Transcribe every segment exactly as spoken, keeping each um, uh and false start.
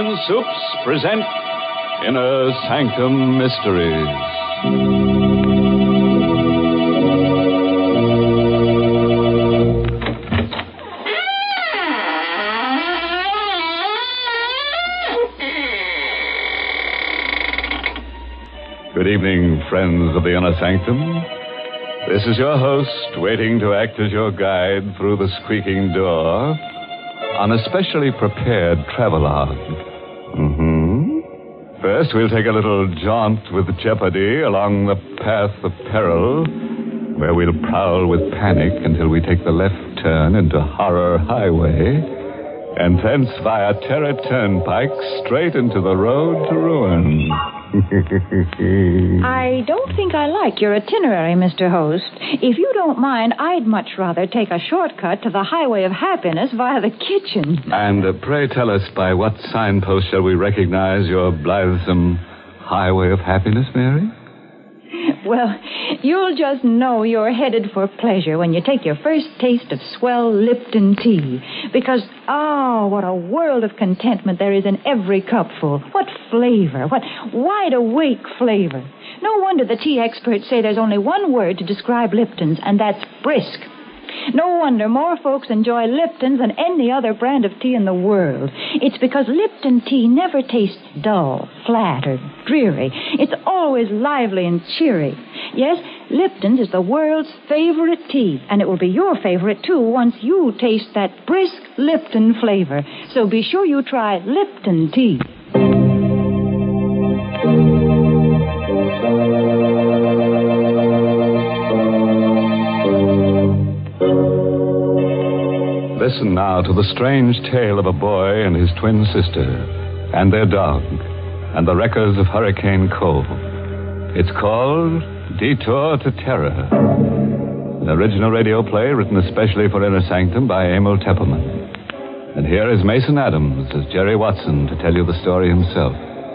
American Soups present Inner Sanctum Mysteries. Good evening, friends of the Inner Sanctum. This is your host, waiting to act as your guide through the squeaking door on a specially prepared travelogue. Mm-hmm. First, we'll take a little jaunt with jeopardy along the path of peril, where we'll prowl with panic until we take the left turn into Horror Highway, and thence via Terror Turnpike straight into the road to ruin. I don't think I like your itinerary, Mister Host. If you don't mind, I'd much rather take a shortcut to the Highway of Happiness via the kitchen. And uh, pray tell us, by what signpost shall we recognize your blithesome Highway of Happiness, Mary? Well, you'll just know you're headed for pleasure when you take your first taste of swell Lipton tea. Because, oh, what a world of contentment there is in every cupful. What flavor, what wide-awake flavor. No wonder the tea experts say there's only one word to describe Lipton's, and that's brisk. No wonder more folks enjoy Lipton's than any other brand of tea in the world. It's because Lipton tea never tastes dull, flat, or dreary. It's always lively and cheery. Yes, Lipton's is the world's favorite tea, and it will be your favorite, too, once you taste that brisk Lipton flavor. So be sure you try Lipton tea. Listen now to the strange tale of a boy and his twin sister, and their dog, and the wreckers of Hurricane Cove. It's called Detour to Terror. An original radio play written especially for Inner Sanctum by Emil Teppelman. And here is Mason Adams as Jerry Watson to tell you the story himself.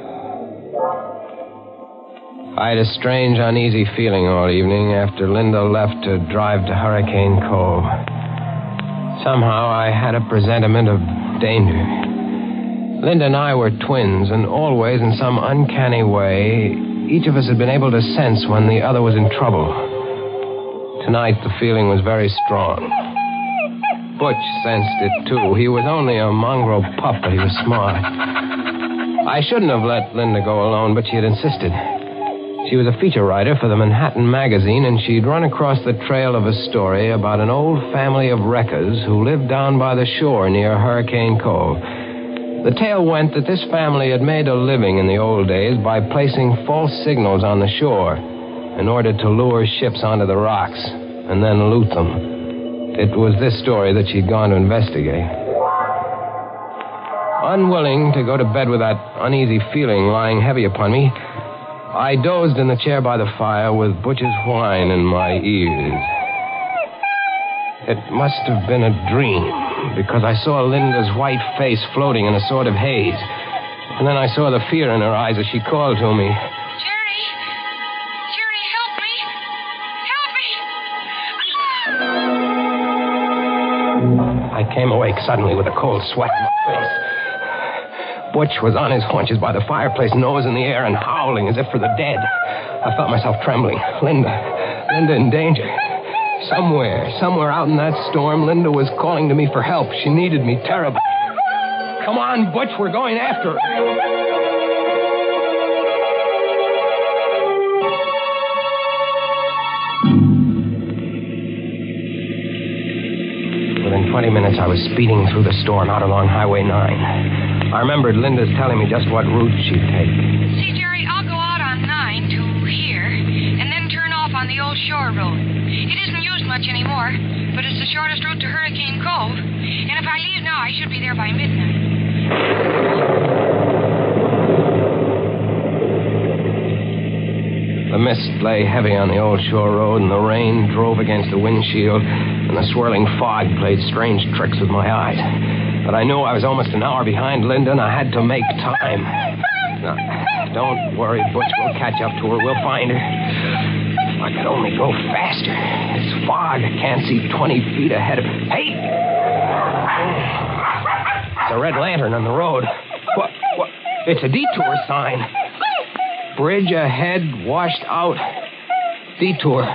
I had a strange, uneasy feeling all evening after Linda left to drive to Hurricane Cove. Somehow I had a presentiment of danger. Linda and I were twins, and always, in some uncanny way, each of us had been able to sense when the other was in trouble. Tonight, the feeling was very strong. Butch sensed it, too. He was only a mongrel pup, but he was smart. I shouldn't have let Linda go alone, but she had insisted. She was a feature writer for the Manhattan Magazine, and she'd run across the trail of a story about an old family of wreckers who lived down by the shore near Hurricane Cove. The tale went that this family had made a living in the old days by placing false signals on the shore in order to lure ships onto the rocks and then loot them. It was this story that she'd gone to investigate. Unwilling to go to bed with that uneasy feeling lying heavy upon me, I dozed in the chair by the fire with Butch's whine in my ears. It must have been a dream, because I saw Linda's white face floating in a sort of haze. And then I saw the fear in her eyes as she called to me. Jerry! Jerry, help me! Help me! I came awake suddenly with a cold sweat in my face. Butch was on his haunches by the fireplace, nose in the air and howling as if for the dead. I felt myself trembling. Linda, Linda in danger. Somewhere, somewhere out in that storm, Linda was calling to me for help. She needed me terribly. Come on, Butch, we're going after her. Within twenty minutes, I was speeding through the storm out along Highway nine. I remembered Linda's telling me just what route she'd take. See, Jerry, I'll go out on nine to here, and then turn off on the old shore road. It isn't used much anymore, but it's the shortest route to Hurricane Cove. And if I leave now, I should be there by midnight. The mist lay heavy on the old shore road, and the rain drove against the windshield, and the swirling fog played strange tricks with my eyes. But I knew I was almost an hour behind Linda, and I had to make time. Now, don't worry, Butch. We'll catch up to her. We'll find her. If I could only go faster. It's fog. I can't see twenty feet ahead of... Hey! It's a red lantern on the road. What? What? It's a detour sign. Bridge ahead, washed out. Detour.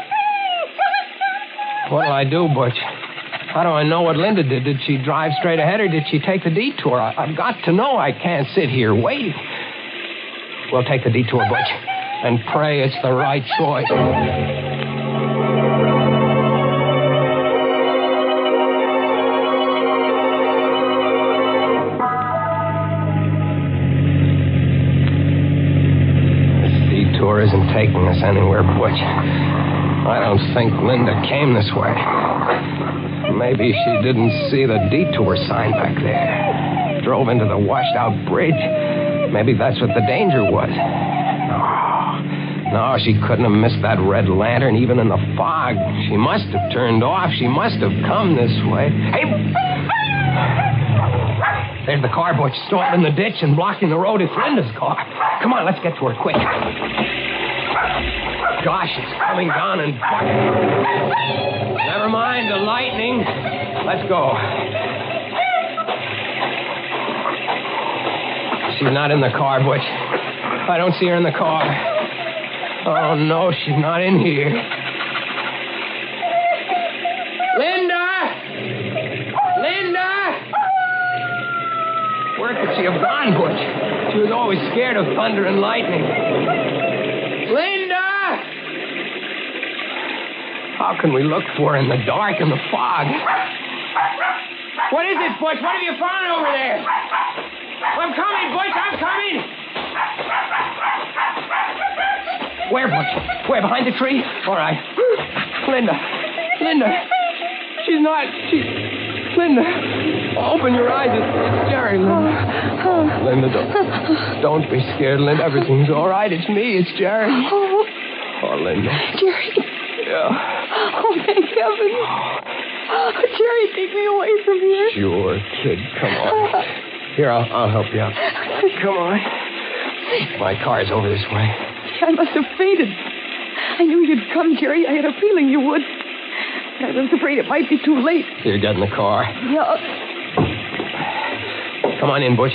What'll I do, Butch? How do I know what Linda did? Did she drive straight ahead or did she take the detour? I- I've got to know. I can't sit here waiting. We'll take the detour, Butch, and pray it's the right choice. This detour isn't taking us anywhere, Butch. I don't think Linda came this way. Maybe she didn't see the detour sign back there. Drove into the washed-out bridge. Maybe that's what the danger was. No, no, she couldn't have missed that red lantern even in the fog. She must have turned off. She must have come this way. Hey! There's the car, Butch, stopped in the ditch and blocking the road. It's Linda's car. Come on, let's get to her quick. Gosh, it's coming down and... Never mind the lightning. Let's go. She's not in the car, Butch. I don't see her in the car. Oh, no, she's not in here. Linda! Linda! Where could she have gone, Butch? She was always scared of thunder and lightning. Linda! How can we look for her in the dark and the fog? What is it, Butch? What have you found over there? I'm coming, Butch. I'm coming. Where, Butch? Where? Behind the tree? All right. Linda. Linda. She's not. She's... Linda. Open your eyes. It's, it's Jerry, Linda. Oh, Linda, don't, don't be scared, Linda. Everything's all right. It's me. It's Jerry. Oh, Linda. Jerry. Yeah. Oh, thank heaven. Oh, Jerry, take me away from here. Sure, kid. Come on. Here, I'll, I'll help you out. Come on. My car's over this way. I must have fainted. I knew you'd come, Jerry. I had a feeling you would. But I was afraid it might be too late. Here, get in the car. Yeah. Come on in, Butch.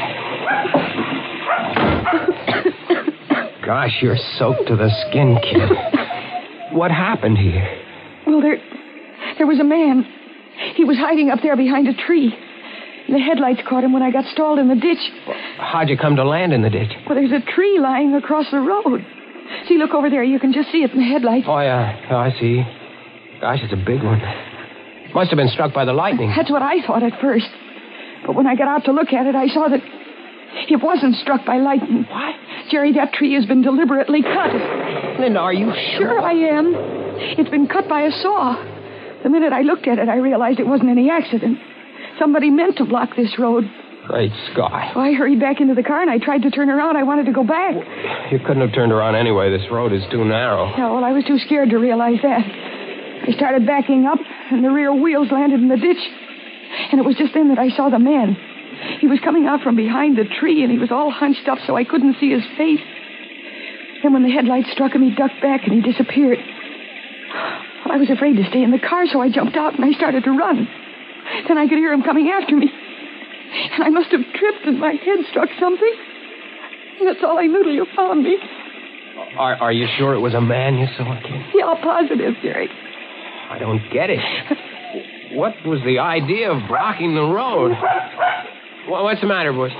Gosh, you're soaked to the skin, kid. What happened here? Well, there, there was a man. He was hiding up there behind a tree. The headlights caught him when I got stalled in the ditch. How'd you come to land in the ditch? Well, there's a tree lying across the road. See, look over there. You can just see it in the headlights. Oh, yeah. Oh, I see. Gosh, it's a big one. Must have been struck by the lightning. That's what I thought at first. But when I got out to look at it, I saw that it wasn't struck by lightning. What? Jerry, that tree has been deliberately cut. Linda, are you sure? Sure I am. It's been cut by a saw. The minute I looked at it, I realized it wasn't any accident. Somebody meant to block this road. Great Scott. So I hurried back into the car, and I tried to turn around. I wanted to go back. You couldn't have turned around anyway. This road is too narrow. No, well, I was too scared to realize that. I started backing up, and the rear wheels landed in the ditch. And it was just then that I saw the man. He was coming out from behind the tree, and he was all hunched up so I couldn't see his face. Then when the headlights struck him, he ducked back and he disappeared. Well, I was afraid to stay in the car, so I jumped out and I started to run. Then I could hear him coming after me. And I must have tripped and my head struck something. And that's all I knew till you found me. Are, are you sure it was a man you saw, kid? Yeah, positive, Jerry. I don't get it. What was the idea of blocking the road? What's the matter, Bush?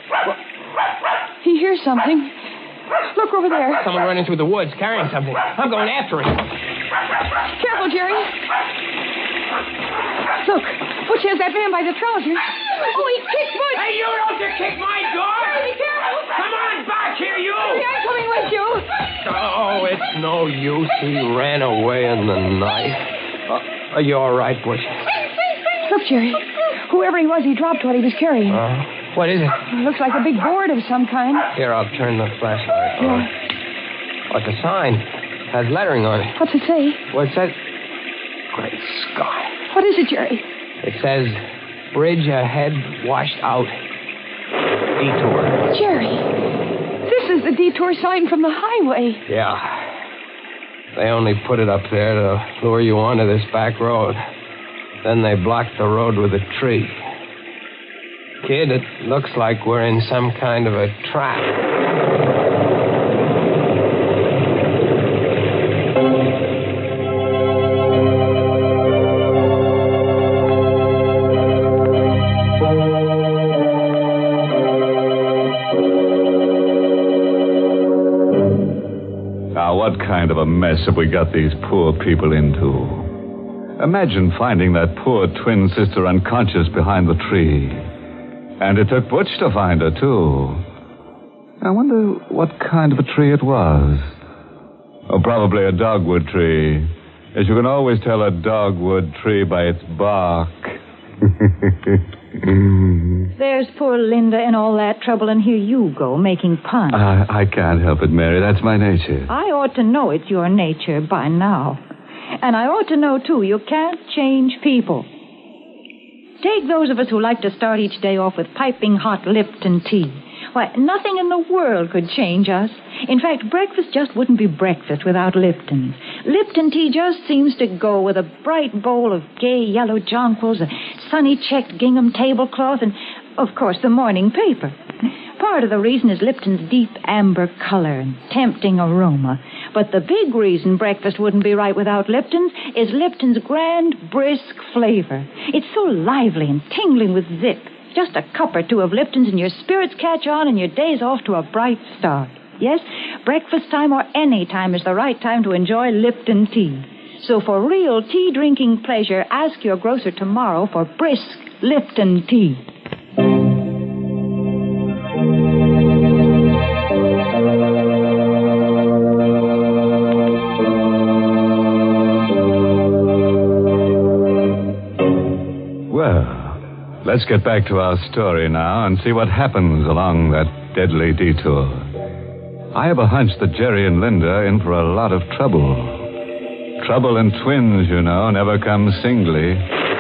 He hears something. Look over there. Someone running through the woods carrying something. I'm going after him. Careful, Jerry. Look, Butch has that man by the trousers. Oh, he kicked Butch. Hey, you don't have to kick my dog. Jerry, be careful. Come on back here, you. Jerry, I'm coming with you. Oh, it's no use. He ran away in the night. Uh, are you all right, Butch? Look, Jerry. Whoever he was, he dropped what he was carrying. Uh, what is it? It looks like a big board of some kind. Here, I'll turn the flashlight on. Yeah. What's the sign? It has lettering on it. What's it say? Well, it says... Great Scott. What is it, Jerry? It says, bridge ahead, washed out. Detour. Jerry, this is the detour sign from the highway. Yeah. They only put it up there to lure you onto this back road. Then they blocked the road with a tree. Kid, it looks like we're in some kind of a trap. Now, what kind of a mess have we got these poor people into? Imagine finding that poor twin sister unconscious behind the tree. And it took Butch to find her, too. I wonder what kind of a tree it was. Oh, probably a dogwood tree. As you can always tell a dogwood tree by its bark. There's poor Linda in all that trouble, and here you go, making puns. I, I can't help it, Mary. That's my nature. I ought to know it's your nature by now. And I ought to know, too, you can't change people. Take those of us who like to start each day off with piping hot Lipton tea. Why, nothing in the world could change us. In fact, breakfast just wouldn't be breakfast without Lipton. Lipton tea just seems to go with a bright bowl of gay yellow jonquils, a sunny checked gingham tablecloth, and, of course, the morning paper. Part of the reason is Lipton's deep amber color and tempting aroma. But the big reason breakfast wouldn't be right without Lipton's is Lipton's grand, brisk flavor. It's so lively and tingling with zip. Just a cup or two of Lipton's and your spirits catch on and your day's off to a bright start. Yes, breakfast time or any time is the right time to enjoy Lipton tea. So for real tea-drinking pleasure, ask your grocer tomorrow for brisk Lipton tea. Let's get back to our story now and see what happens along that deadly detour. I have a hunch that Jerry and Linda are in for a lot of trouble. Trouble in twins, you know, never comes singly.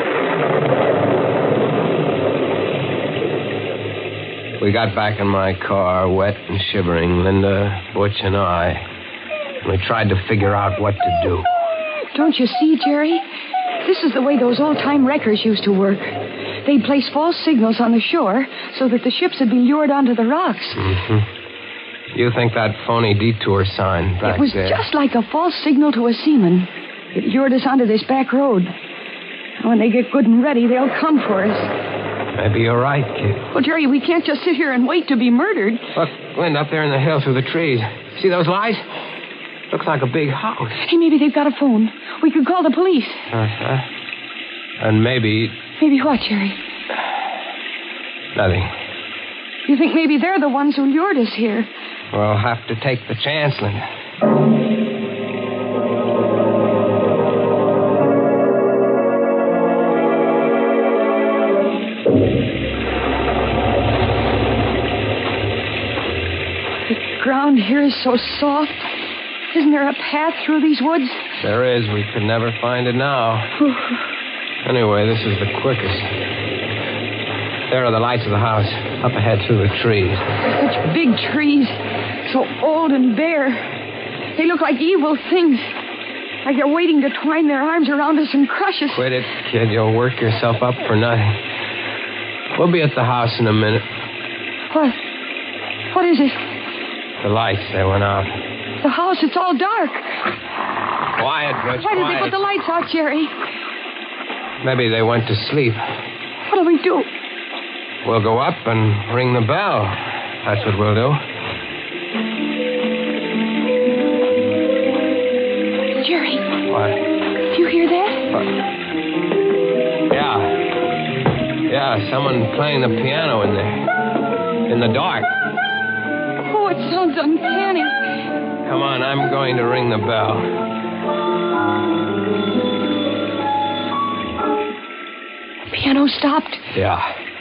We got back in my car, wet and shivering, Linda, Butch, and I. And we tried to figure out what to do. Don't you see, Jerry? This is the way those old-time wreckers used to work. They'd place false signals on the shore so that the ships would be lured onto the rocks. Mm-hmm. You think that phony detour sign back there... It was there... just like a false signal to a seaman. It lured us onto this back road. When they get good and ready, they'll come for us. Maybe you're right, kid. Well, Jerry, we can't just sit here and wait to be murdered. Look, Linda, up there in the hill through the trees. See those lights? Looks like a big house. Hey, maybe they've got a phone. We could call the police. Uh-huh. And maybe... Maybe what, Jerry? Nothing. You think maybe they're the ones who lured us here? We'll have to take the chance, Linda. The ground here is so soft. Isn't there a path through these woods? There is. We could never find it now. Anyway, this is the quickest. There are the lights of the house, up ahead through the trees. Such big trees, so old and bare. They look like evil things, like they're waiting to twine their arms around us and crush us. Quit it, kid. You'll work yourself up for nothing. We'll be at the house in a minute. What? What is it? The lights, they went out. The house, it's all dark. Quiet, Butch, Why did quiet. they put the lights out, Jerry? Maybe they went to sleep. What'll we do? We'll go up and ring the bell. That's what we'll do. Jerry. What? Do you hear that? What? Yeah. Yeah, someone playing the piano in there. In the dark. Oh, it sounds uncanny. Come on, I'm going to ring the bell. Piano stopped. Yeah.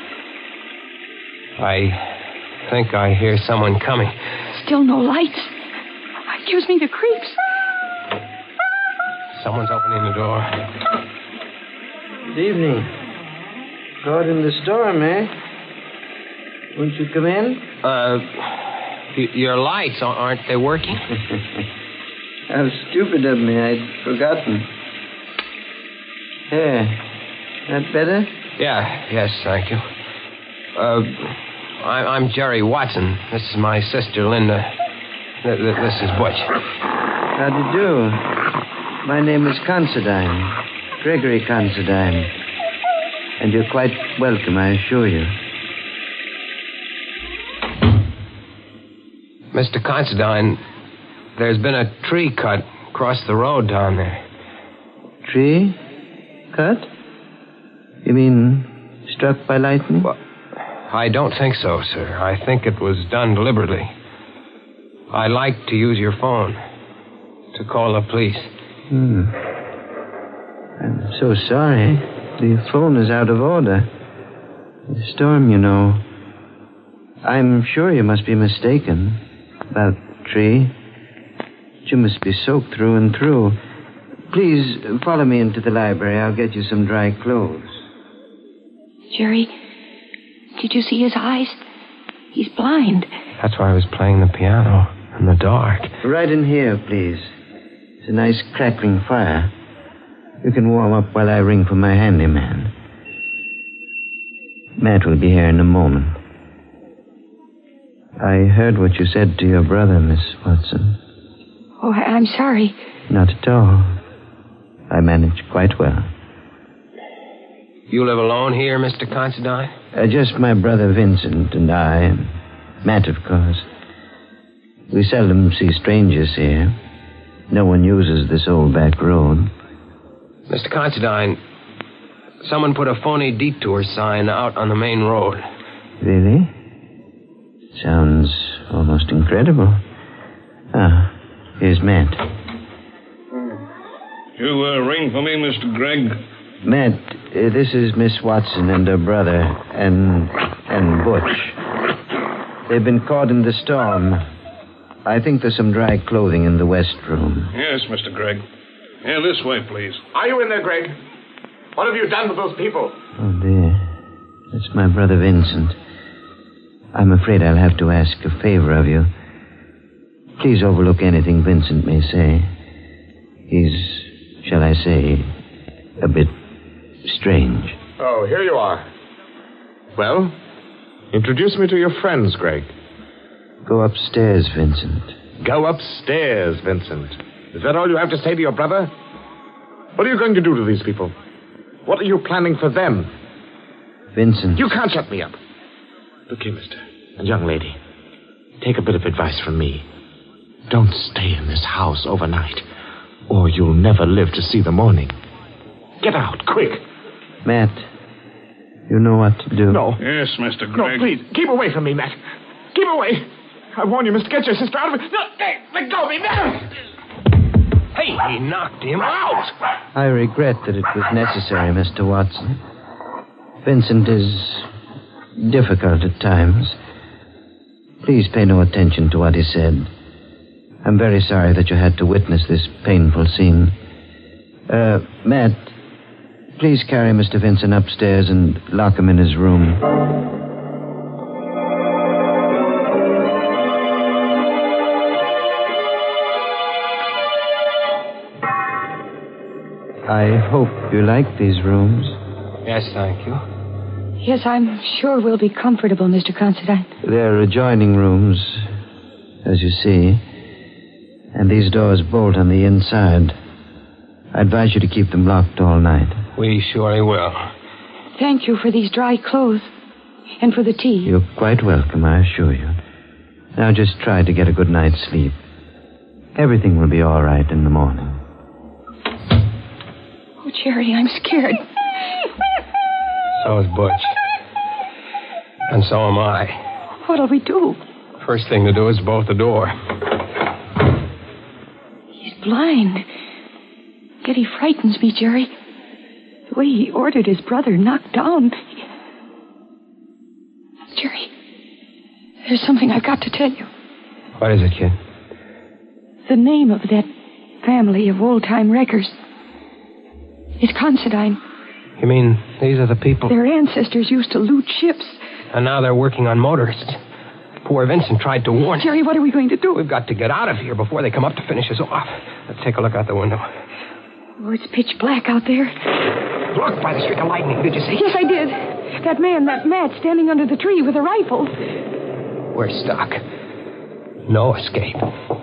I think I hear someone coming. Still no lights. It gives me the creeps. Someone's opening the door. Good evening. Caught in the storm, eh? Won't you come in? Uh, y- your lights, aren't they working? How stupid of me. I'd forgotten. There. That better? Yeah, yes, thank you. Uh, uh, I, I'm Jerry Watson. This is my sister, Linda. Th- th- this is Butch. How do you do? My name is Considine. Gregory Considine. And you're quite welcome, I assure you. Mister Considine, there's been a tree cut across the road down there. Tree? Cut? You mean struck by lightning? Well, I don't think so, sir. I think it was done deliberately. I'd like to use your phone to call the police. Hmm. I'm so sorry. The phone is out of order. The storm, you know. I'm sure you must be mistaken about the tree. You must be soaked through and through. Please, follow me into the library. I'll get you some dry clothes. Jerry, did you see his eyes? He's blind. That's why I was playing the piano in the dark. Right in here, please. It's a nice crackling fire. You can warm up while I ring for my handyman. Matt will be here in a moment. I heard what you said to your brother, Miss Watson. Oh, I- I'm sorry. Not at all. I manage quite well. You live alone here, Mister Considine? Uh, just my brother Vincent and I, and Matt, of course. We seldom see strangers here. No one uses this old back road. Mister Considine, someone put a phony detour sign out on the main road. Really? Sounds almost incredible. Ah, here's Matt. You uh, ring for me, Mister Gregg? Matt, uh, this is Miss Watson and her brother, and and Butch. They've been caught in the storm. I think there's some dry clothing in the west room. Yes, Mister Gregg. Yeah, this way, please. Are you in there, Greg? What have you done with those people? Oh, dear. It's my brother Vincent. I'm afraid I'll have to ask a favor of you. Please overlook anything Vincent may say. He's, shall I say, a bit strange. Oh, here you are. Well, introduce me to your friends, Greg. Go upstairs, Vincent. Go upstairs, Vincent. Is that all you have to say to your brother? What are you going to do to these people? What are you planning for them? Vincent. You can't shut me up. Look here, mister. And young lady, take a bit of advice from me. Don't stay in this house overnight, or you'll never live to see the morning. Get out, quick. Matt, you know what to do. No. Yes, Mister No, Gregg. please, keep away from me, Matt. Keep away. I warn you, mister, get your sister out of it. No, hey, let go of me, Matt. Hey, he knocked him out. I regret that it was necessary, Mister Watson. Vincent is difficult at times. Please pay no attention to what he said. I'm very sorry that you had to witness this painful scene. Uh, Matt, please carry Mister Vincent upstairs and lock him in his room. I hope you like these rooms. Yes, thank you. Yes, I'm sure we'll be comfortable, Mister Considine. They're adjoining rooms, as you see. And these doors bolt on the inside. I advise you to keep them locked all night. We surely will. Thank you for these dry clothes and for the tea. You're quite welcome, I assure you. Now just try to get a good night's sleep. Everything will be all right in the morning. Oh, Jerry, I'm scared. So is Butch. And so am I. What'll we do? First thing to do is bolt the door. He's blind. Yet he frightens me, Jerry. The way he ordered his brother knocked down. Jerry, there's something I've got to tell you. What is it, kid? The name of that family of old-time wreckers is Considine. You mean these are the people? Their ancestors used to loot ships. And now they're working on motorists. Poor Vincent tried to warn us. Jerry, what are we going to do? We've got to get out of here before they come up to finish us off. Let's take a look out the window. Oh, it's pitch black out there. Look, by the streak of lightning, did you see? Yes, I did. That man, that Matt, standing under the tree with a rifle. We're stuck. No escape.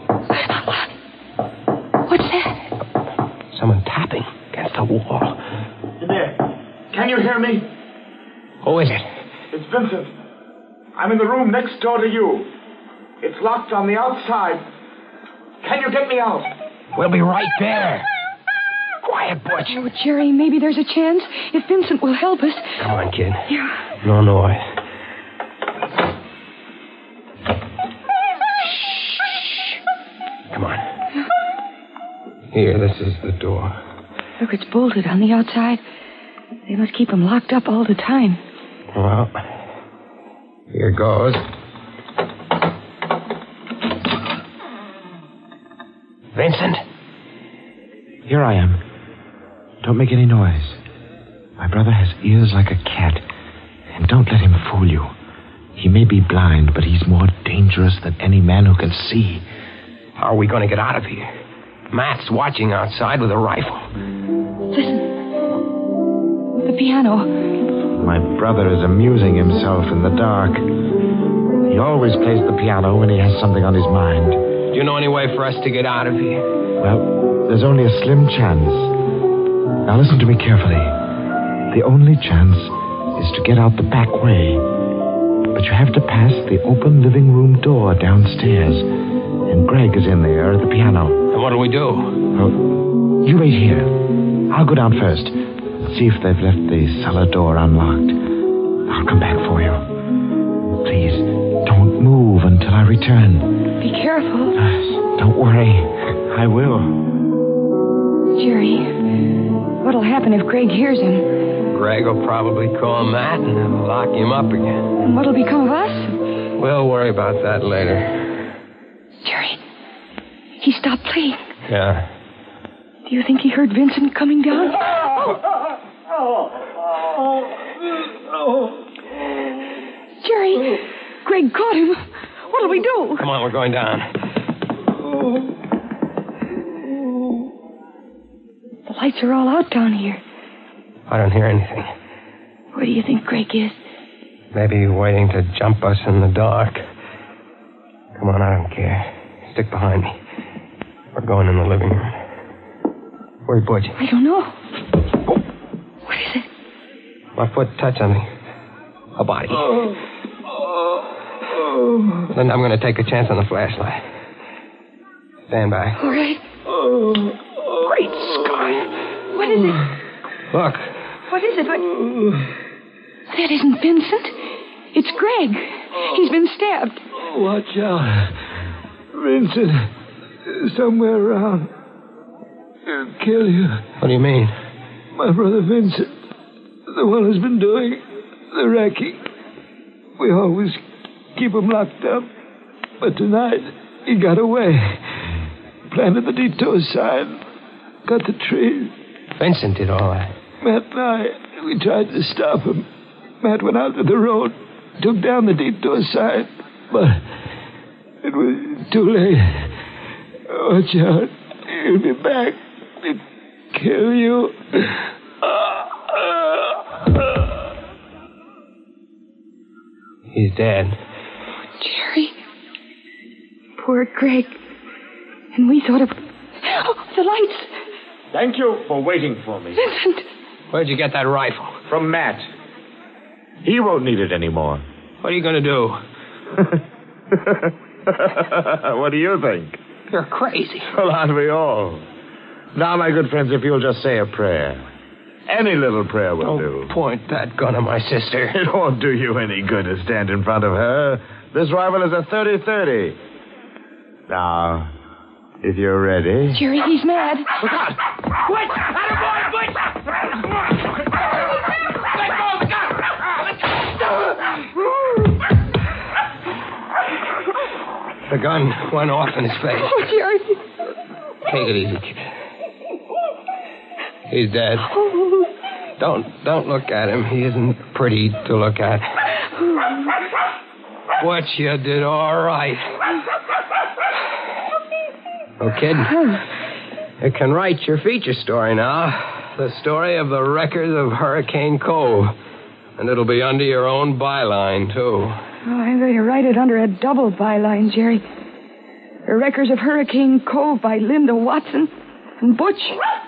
What's that? Someone tapping against the wall. In there. Can you hear me? Who is it? It's Vincent. I'm in the room next door to you. It's locked on the outside. Can you get me out? We'll be right there. Quiet, Butch. Oh, Jerry, maybe there's a chance if Vincent will help us. Come on, kid. Yeah. No noise. Shh. Come on. Here, this is the door. Look, it's bolted on the outside. They must keep him locked up all the time. Well, here goes. Vincent? Here I am. Don't make any noise. My brother has ears like a cat. And don't let him fool you. He may be blind, but he's more dangerous than any man who can see. How are we going to get out of here? Matt's watching outside with a rifle. Listen. The piano. My brother is amusing himself in the dark. He always plays the piano when he has something on his mind. Do you know any way for us to get out of here? Well, there's only a slim chance. Now listen to me carefully. The only chance is to get out the back way. But you have to pass the open living room door downstairs. And Greg is in there at the piano. And what'll we do? Oh, you wait here. I'll go down first. See if they've left the cellar door unlocked. I'll come back for you. Please, don't move until I return. Be careful. Don't worry. I will. Jerry, what'll happen if Greg hears him? Greg will probably call Matt and they'll lock him up again. And what'll become of us? We'll worry about that later. Jerry, he stopped playing. Yeah. Do you think he heard Vincent coming down? Jerry, Greg caught him. What'll we do? Come on, we're going down. The lights are all out down here. I don't hear anything. Where do you think Greg is? Maybe waiting to jump us in the dark. Come on, I don't care. Stick behind me. We're going in the living room. Where's Butch? I don't know. What is it? My foot touched something. A body. Oh. Oh. Then I'm going to take a chance on the flashlight. Stand by. All right. Oh. Great Scott. What is it? Look. What is it? What? That isn't Vincent. It's Greg. He's been stabbed. Watch out. Vincent is somewhere around. He'll kill you. What do you mean? My brother Vincent, the one who's been doing the wrecking. We always keep him locked up. But tonight, he got away. Planted the detour sign. Cut the trees. Vincent did all that. Matt and I, we tried to stop him. Matt went out to the road, took down the detour sign, but it was too late. Watch out. He'll be back to kill you. He's dead. Jerry. Poor Greg. And we thought of... Oh, the lights. Thank you for waiting for me. Vincent. Where'd you get that rifle? From Matt. He won't need it anymore. What are you going to do? What do you think? You're crazy. Well, aren't we all? Now, my good friends, if you'll just say a prayer. Any little prayer will Don't do. point that gun at my sister. It won't do you any good to stand in front of her. This rifle is a thirty thirty. Now, if you're ready... Jerry, he's mad. Look out! Wait! Attaboy, Butch! Let go of the gun! The gun went off in his face. Oh, Jerry. Take it easy, kid. He's dead. Don't don't look at him. He isn't pretty to look at. What you did all right. Oh, kid, you can write your feature story now. The story of the wreckers of Hurricane Cove. And it'll be under your own byline, too. Oh, I'm going to write it under a double byline, Jerry. The Wreckers of Hurricane Cove by Linda Watson and Butch.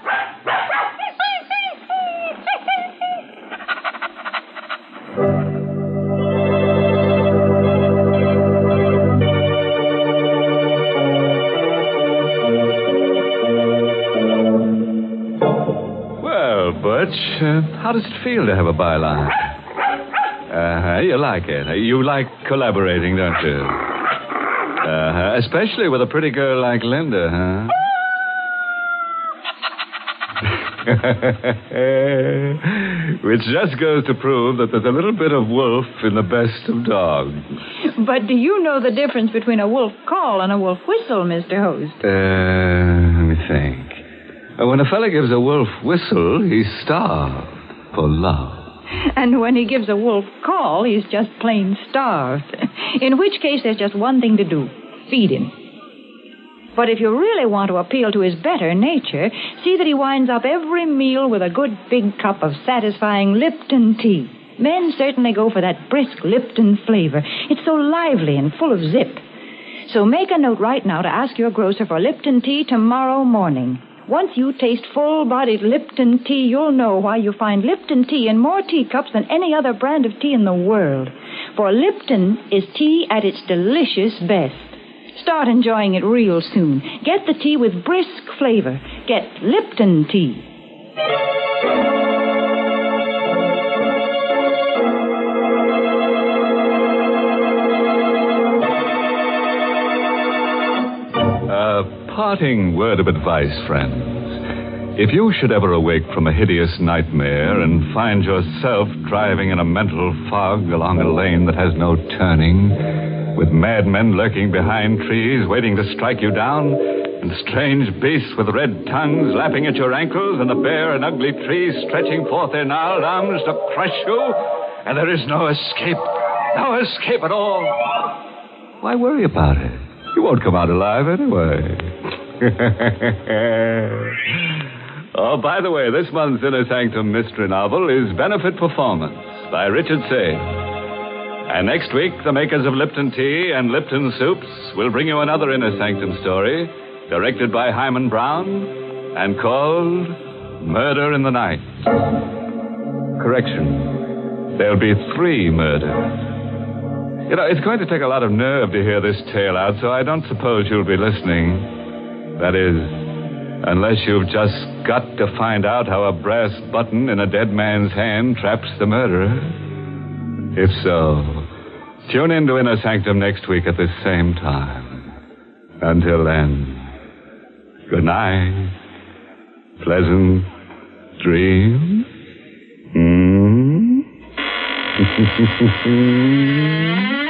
Well, Butch, uh, how does it feel to have a byline? Uh-huh, you like it. You like collaborating, don't you? Uh-huh, especially with a pretty girl like Linda, huh? Which just goes to prove that there's a little bit of wolf in the best of dogs. But do you know the difference between a wolf call and a wolf whistle, Mister Host? Uh, let me think. Uh, When a fella gives a wolf whistle, he's starved for love. And when he gives a wolf call, he's just plain starved. In which case, there's just one thing to do. Feed him. But if you really want to appeal to his better nature, see that he winds up every meal with a good big cup of satisfying Lipton tea. Men certainly go for that brisk Lipton flavor. It's so lively and full of zip. So make a note right now to ask your grocer for Lipton tea tomorrow morning. Once you taste full-bodied Lipton tea, you'll know why you find Lipton tea in more teacups than any other brand of tea in the world. For Lipton is tea at its delicious best. Start enjoying it real soon. Get the tea with brisk flavor. Get Lipton tea. A parting word of advice, friends. If you should ever awake from a hideous nightmare and find yourself driving in a mental fog along a lane that has no turning, with madmen lurking behind trees waiting to strike you down, and strange beasts with red tongues lapping at your ankles, and the bare and ugly trees stretching forth their gnarled arms to crush you, and there is no escape, no escape at all, why worry about it? You won't come out alive anyway. Oh, by the way, this month's Inner Sanctum mystery novel is Benefit Performance by Richard Sage. And next week, the makers of Lipton Tea and Lipton Soups will bring you another Inner Sanctum story, directed by Hyman Brown, and called Murder in the Night. Correction. There'll be three murders. You know, it's going to take a lot of nerve to hear this tale out, so I don't suppose you'll be listening. That is, unless you've just got to find out how a brass button in a dead man's hand traps the murderer. If so, tune in to Inner Sanctum next week at this same time. Until then, good night. Pleasant dreams. Mm?